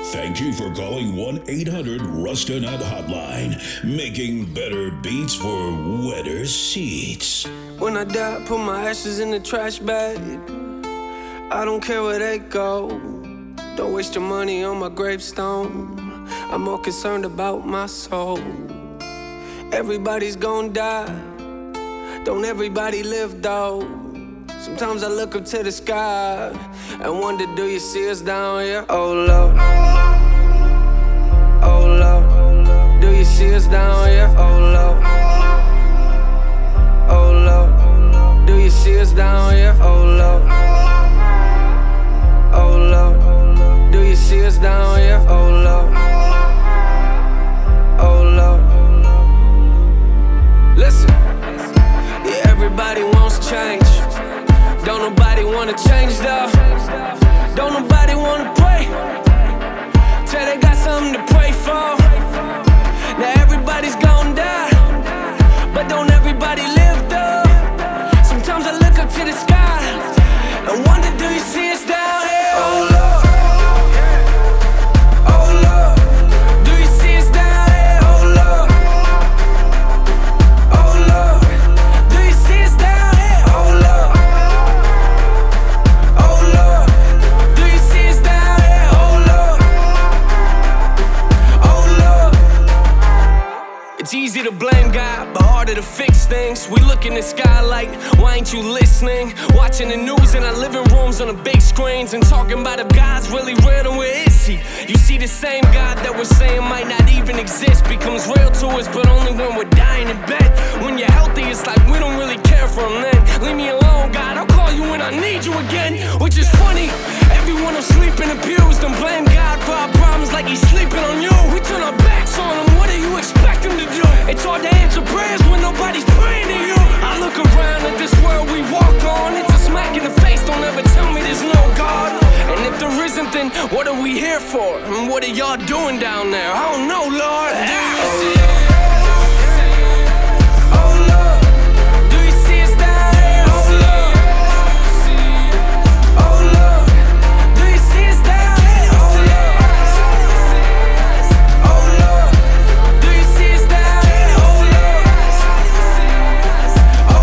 Thank you for calling 1-800-RUSTINUT Hotline, making better beats for wetter seats. When I die, put my ashes in the trash bag. I don't care where they go. Don't waste your money on my gravestone. I'm more concerned about my soul. Everybody's gonna die. Don't everybody live though? Sometimes I look up to the sky and wonder, do you see us down here? Oh Lord, oh Lord, do you see us down here? Oh Lord, oh Lord, do you see us down here? Oh Lord, oh Lord, do you see us down here? Oh Lord, oh Lord. Listen, yeah, everybody wants change. Don't nobody wanna change though. Don't nobody wanna pray till they got something to pray for. Now everybody's gonna die, but don't everybody live though? Sometimes I look up to the sky and wonder, do you see us down here? Oh Lord, oh Lord, do you see us down here? Oh Lord, oh Lord, do you see us down here? Oh Lord, oh Lord, do you see us down here? Oh Lord, oh Lord. It's easy to blame God, but harder to fix things. We look in the sky like, why ain't you listening? Watching the news in our living rooms on the big screens and talking about if God's really real, then where is he? You see, the same God that we're saying might not even exist becomes real to us, but only when we're dying in bed. When you're healthy, it's like we don't really care for him then. Leave me alone, God, I'll call you when I need you again. Which is funny, everyone will sleep in the pews, then blame God for our problems like he's sleeping on you. We turn our backs on him, what do you expect him to do? It's hard to answer prayers when nobody's praying to you. I look around at this world we walk on, it's a smack in the face, don't ever tell me there's no God. And if there isn't, then what are we here for? And what are y'all doing down there? I don't know, Lord. Do you see it? Oh Lord, do you see us down here? Oh Lord, oh Lord, do you see us down here? Oh Lord, oh Lord, do you see us down here? Oh Lord, oh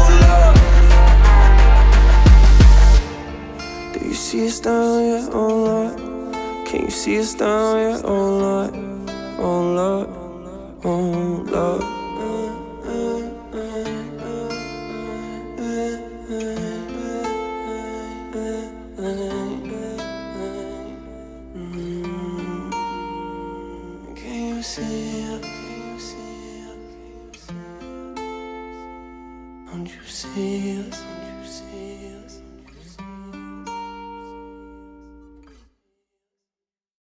Lord, do you see us down here? Oh Lord, can you see us down here? Oh Lord, oh Lord, oh Lord. Can you see it? Don't you see it? Don't you see it?